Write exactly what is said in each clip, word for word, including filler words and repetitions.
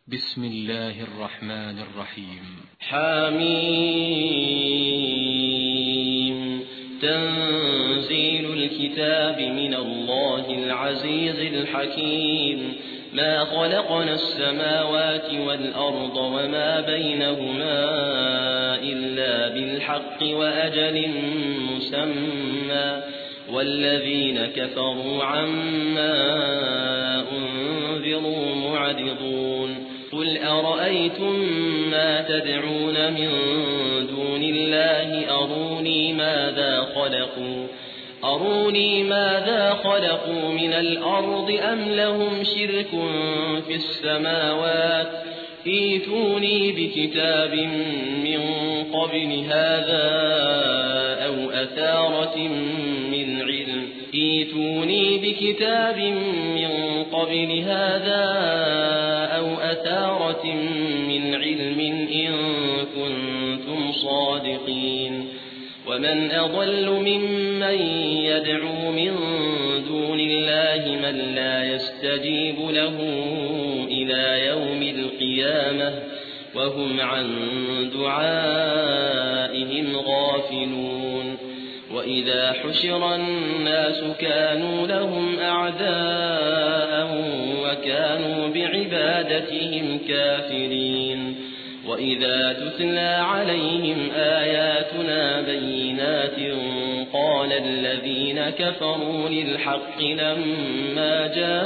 بسم الله الرحمن الرحيم. حميم. تنزيل الكتاب من الله العزيز الحكيم. ما خلقنا السماوات والأرض وما بينهما إلا بالحق وأجل مسمى والذين كفروا عما أنذروا معرضون. قل أرأيتم ما تدعون من دون الله أروني ماذا خلقوا أروني ماذا خلقوا من الأرض أم لهم شرك في السماوات ائتوني بكتاب من قبل هذا أو أثارة من علم ائتوني بكتاب من قبل هذا أو أثارة من علم إن كنتم صادقين. ومن أضل ممن يدعو من دون الله من لا يستجيب له إلى يوم القيامة وهم عن دعائهم غافلون. وإذا حشر الناس كانوا لهم أعداء وكانوا بعبادتهم كافرين. وإذا تتلى عليهم آياتنا بينات قال الذين كفروا للحق لما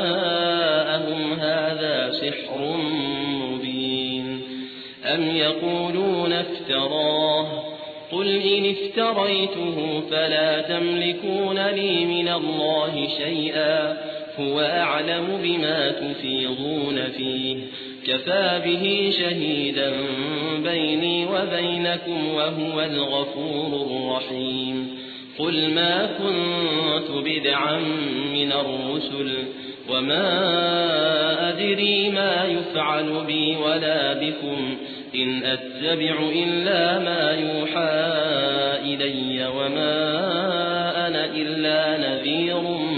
جاءهم هذا سحر مبين أم يقولون افتراه قل إن افتريته فلا تملكون لي من الله شيئا هو أعلم بما تفيضون فيه كفى به شهيدا بيني وبينكم وهو الغفور الرحيم. قل ما كنت بدعا من الرسل وما أدري ما يفعل بي ولا بكم إن أتبع إلا ما يوحى إلي وما أنا إلا نذير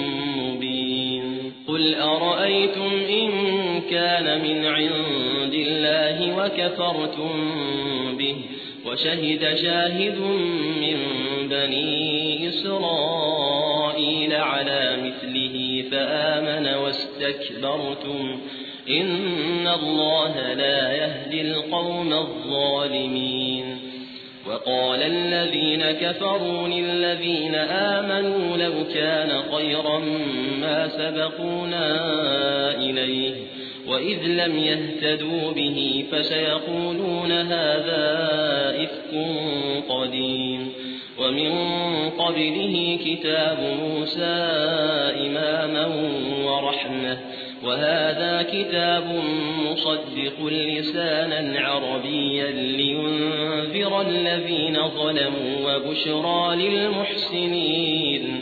مبين. قل أرأيتم إن كان من عند الله وكفرتم به وشهد شاهد من بني إسرائيل على مثله فآمن واستكبرتم إن الله لا يهدي القوم الظالمين. وقال الذين كفروا للذين آمنوا لو كان خيرا ما سبقونا إليه وإذ لم يهتدوا به فسيقولون هذا إفك قديم. ومن قبله كتاب موسى إماما ورحمة وهذا كتاب مصدق لسانا عربيا لينذر الذين ظلموا وبشرى للمحسنين.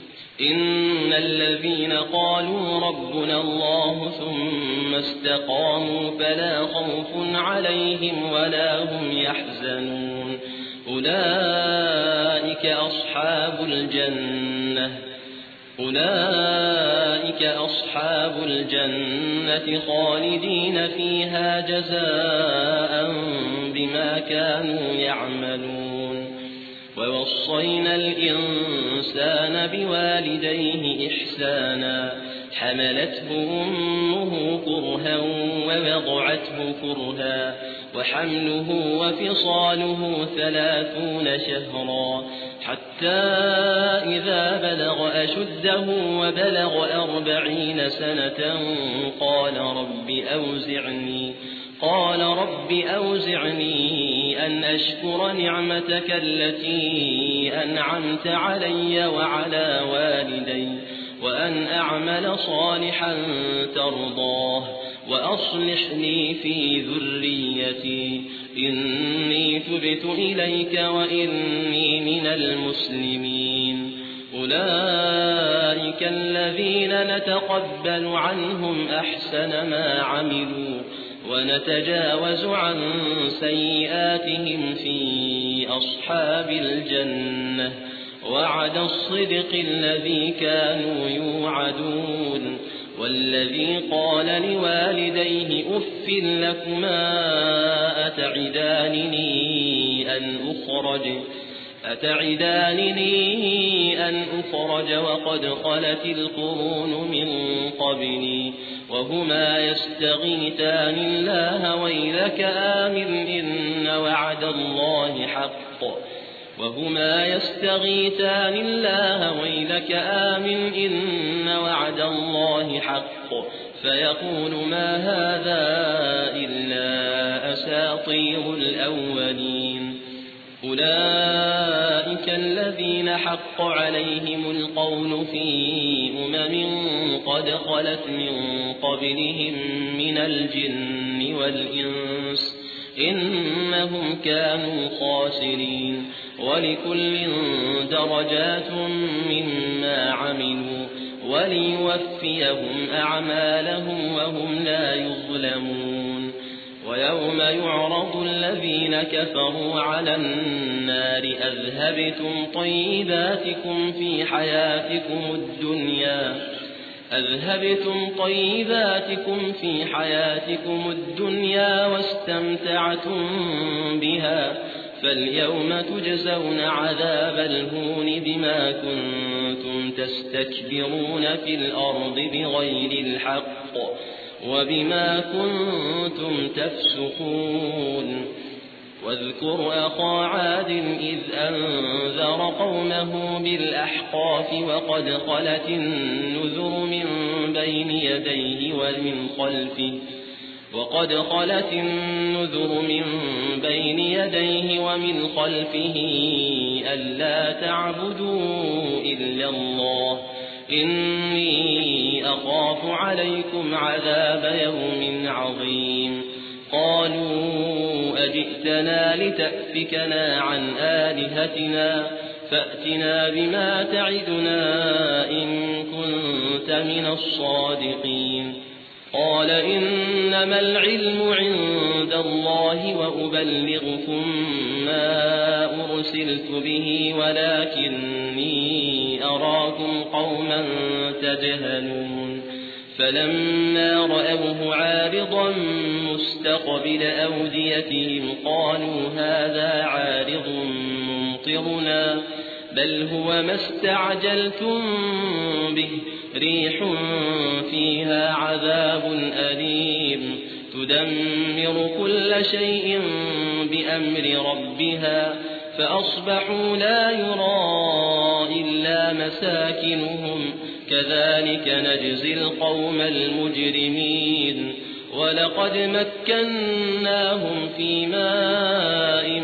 إن الذين قالوا ربنا الله ثم استقاموا فلا خوف عليهم ولا هم يحزنون أولئك أصحاب الجنة أولئك أصحاب الجنة خالدين فيها جزاء بما كانوا يعملون. ووصينا الإنسان بوالديه إحسانا حملته أمه كرها ووضعته كرها وحمله وفصاله ثلاثون شهرا حتى إذا بلغ أشده وبلغ أربعين سنة قال رب أوزعني قال رب أوزعني أن أشكر نعمتك التي أنعمت علي وعلى والدي وأن أعمل صالحا ترضاه وأصلح لي في ذريتي إني تبت إليك وإني من المسلمين. أولئك الذين نتقبل عنهم أحسن ما عملوا ونتجاوز عن سيئاتهم في أصحاب الجنة وعد الصدق الذي كانوا يوعدون والذي قال لوالديه أف لكما أتعدانني أن أخرج أتعدانني أن أخرج وقد خلت القرون من قبلي وهما يستغيثان الله ويلك آمن إن وعد الله حق وهما يستغيثان الله ويلك آمن إن وعد الله حق فيقول ما هذا إلا أساطير الأولين أولئك الذين حق عليهم القول في أمم قد خلت من قبلهم من الجن والإنس إنهم كانوا خاسرين ولكل درجات مما عملوا وليوفيهم أعمالهم وهم لا يظلمون ويوم يعرض الذين كفروا على النار أذهبتم طيباتكم في حياتكم الدنيا أذهبتم طيباتكم في حياتكم الدنيا واستمتعتم بها فاليوم تجزون عذاب الهون بما كنتم تستكبرون في الأرض بغير الحق وبما كنتم تفسقون واذكر أخا عاد إذ أنذر قومه بالأحقاف وقد خلت النذر من بين يديه ومن خلفه وقد خلت النذر من بين يديه ومن خلفه ألا تعبدوا إلا الله إني أخاف عليكم عذاب يوم عظيم قالوا أجئتنا لتأفكنا عن آلهتنا فأتنا بما تعدنا إن كنت من الصادقين قال إنما العلم عند الله وأبلغكم ما أرسلت به ولكني أراكم قوما تجهلون فلما رأوه عارضا مستقبل أوديتهم قالوا هذا عارض ممطرنا بل هو ما استعجلتم به ريح فيها عذاب أليم تدمر كل شيء بأمر ربها فأصبحوا لا يرى إلا مساكنهم كذلك نجزي القوم المجرمين ولقد مكناهم في ماء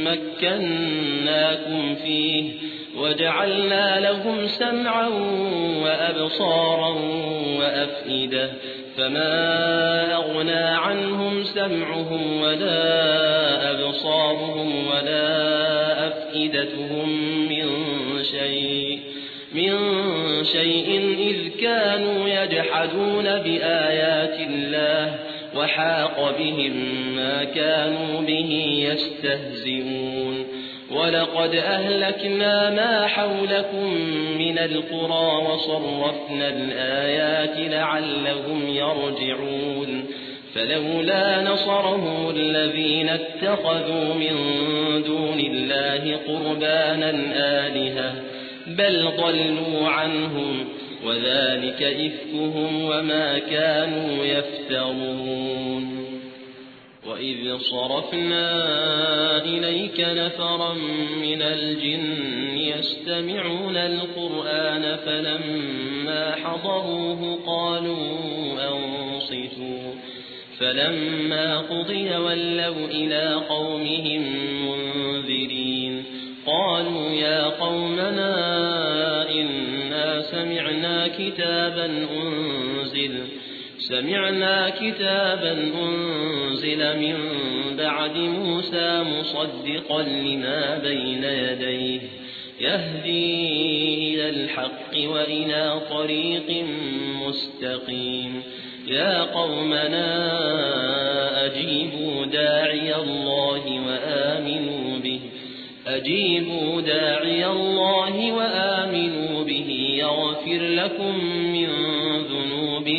مكناكم فيه وجعلنا لهم سمعا وأبصارا وأفئدة فما أغنى عنهم سمعهم ولا أبصارهم ولا أفئدتهم من شيء من شيء إذ كانوا يجحدون بآيات الله وحاق بهم ما كانوا به يستهزئون ولقد أهلكنا ما حولكم من القرى وصرفنا الآيات لعلهم يرجعون فلولا نصرهم الذين اتخذوا من دون الله قربانا آلهة بل ضلوا عنهم وذلك إفكهم وما كانوا يفترون وإذ صرفنا إليك نفرا من الجن يستمعون القرآن فلما حضروه قالوا أنصتوا فلما قضي ولوا إلى قومهم منذرين قالوا يا قومنا إنا سمعنا كتابا أنزل سمعنا كتابا أنزل من بعد موسى مصدقا لما بين يديه يهدي إلى الحق وإلى طريق مستقيم يا قومنا أجيبوا داعي الله وآمنوا به أجيبوا داعي الله وآمنوا به يغفر لكم من ذنوبكم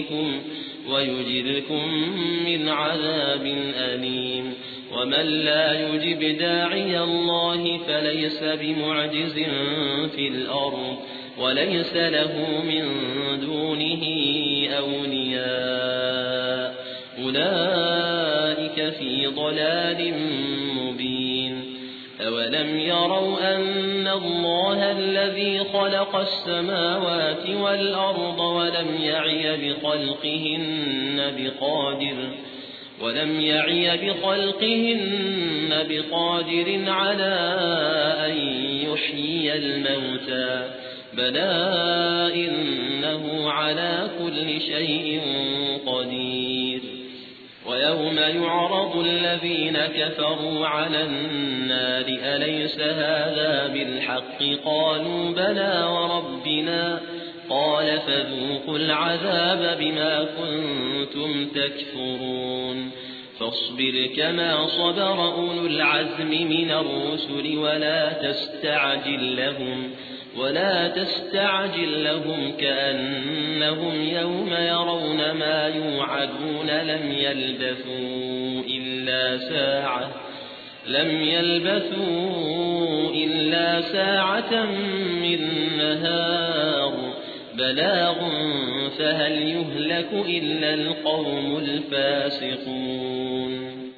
دونكم ويجركم من عذاب أليم ومن لا يجب داعي الله فليس بمعجز في الأرض وليس له من دونه أولياء أولئك في ضلال مبين أولم يروا أن الله الذي خلق السماوات والأرض ولم يعي بخلقهن بقادر ولم يعي بخلقهن بقادر على أن يحيي الموتى بلى إنه على كل شيء قدير ويوم يعرض الذين كفروا على النار أليس هذا بالحق قالوا بلى وربنا قال فذوقوا العذاب بما كنتم تكفرون فاصبر كما صبر أولو العزم من الرسل ولا تستعجل لهم ولا تستعجل لهم كأنهم يوم يرون ما يوعدون لم يلبثوا إلا ساعة لم يلبثوا إلا ساعة من نهار بلاغ فهل يهلك إلا القوم الفاسقون